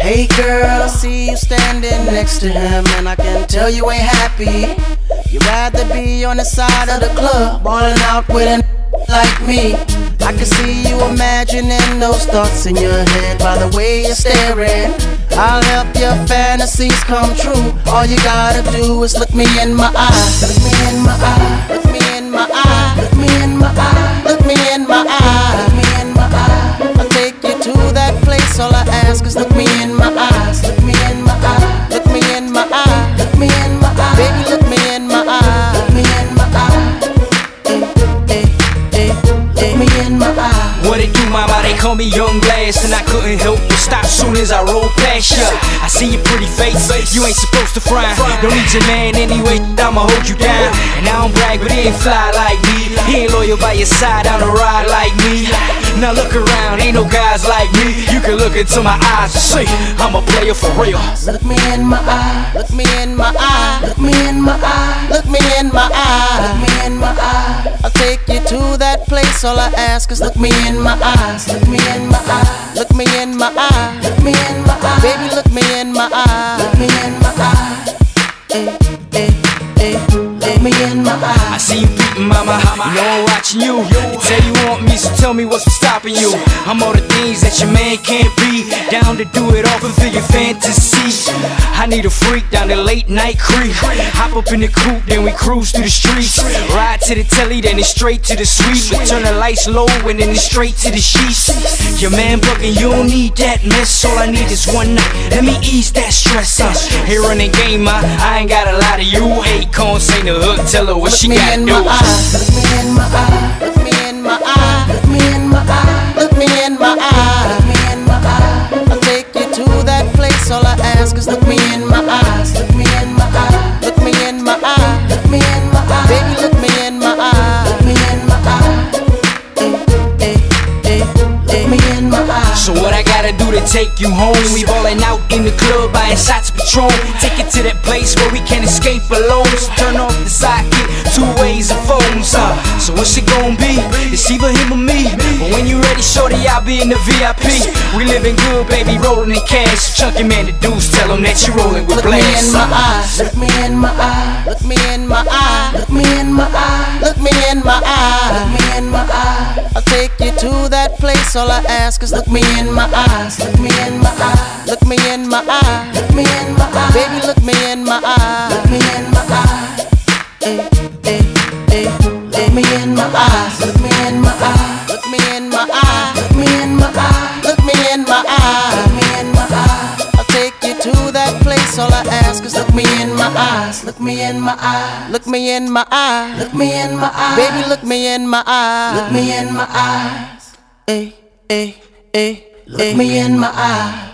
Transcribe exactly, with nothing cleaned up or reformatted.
Hey girl, I see you standing next to him, and I can tell you ain't happy. You'd rather be on the side of the club, balling out with a like me. I can see you imagining those thoughts in your head by the way you're staring. I'll help your fantasies come true. All you gotta do is look me in my eye. Look me in my eye. Look me in my eye. Look me in my eye. Look me in my eye. Look me in my eye. I'll take you to that place. All I ask is look me in my eyes. Look me in my eye. Look me in my eye. Look me in my eye. Baby, look me in my eye. Look me in my eye. Hey, hey, hey, look me in my eye. What it do, mama? They call me Young Blast, and I couldn't help but stop soon as I rolled past ya. I see your pretty face, you ain't supposed to frown. Don't need your man anyway, I'ma hold you down. And I don't brag, but he ain't fly like me. He ain't loyal by your side on a ride like me. Now look around, ain't no guys like me. You can look into my eyes and say, I'm a player for real. Look me in my eye, look me in my eye, look me in my eye, look me in my eye, look me in my eye. I'll take you to that place, all I ask is look me in my eyes, look me in my eye, look me in my eye, look me in my eye, baby look me in my eye, look me in my eye, hey, hey, hey, look me in my eye. I see you beating, mama, you know I'm watching you. You tell you want me, so tell me what's stopping you. I'm all the things that your man can't be. Down to do it all, fulfill your fantasy. I need a freak down the late night creep. Hop up in the coupe, then we cruise through the streets. Ride to the telly, then it's straight to the suite. But turn the lights low, and then it's straight to the sheets. Your man bugging, you don't need that mess. All I need is one night, let me ease that stress. uh, Here running game, I, I ain't got a lot of you. Acorn, say the hook, tell her what look she me got in to do. My eye, look me in my eye, look me in my eye, look me in my eye, look me in my eye, look me in my eye. I'll take you to that place, all I ask is look me in my eyes, look me in my eye, look me in my eye, look me in my eye, baby look me in my eye, look me in my eye, hey, hey, hey, look me in my eye. So what I gotta do to take you home? We ballin' out in the club, buying shots of Patron. Take it to that place where we can't escape alone. So turn off the sidekick, two ways of phones. uh. So what's it gon' be? It's either him or me. But when you ready, shorty, I'll be in the V I P. We living good, baby, rolling in cash. Chunky man, the dudes tell him that you rolling with blast. Look me in my eye, look me in my eye, look me in my eye, look me in my eye, look me in my eye, look me in my eye. I'll take you to that place, all I ask is look me in my eyes, look me in my eye, look me in my eye, look me in my eye, baby look me in my eye, look me in my eye, hey, hey, hey, look me in my eyes, look me in my eye, look me in my eye, look me in my eye, look me in my eye, look me in my eye. I'll take you to that place, all I ask is look me in my eyes, look me in my eye, look me in my eye, look me in my eye, baby look me in my eye, look me in my eyes, hey, hey, hey, look me in my eye.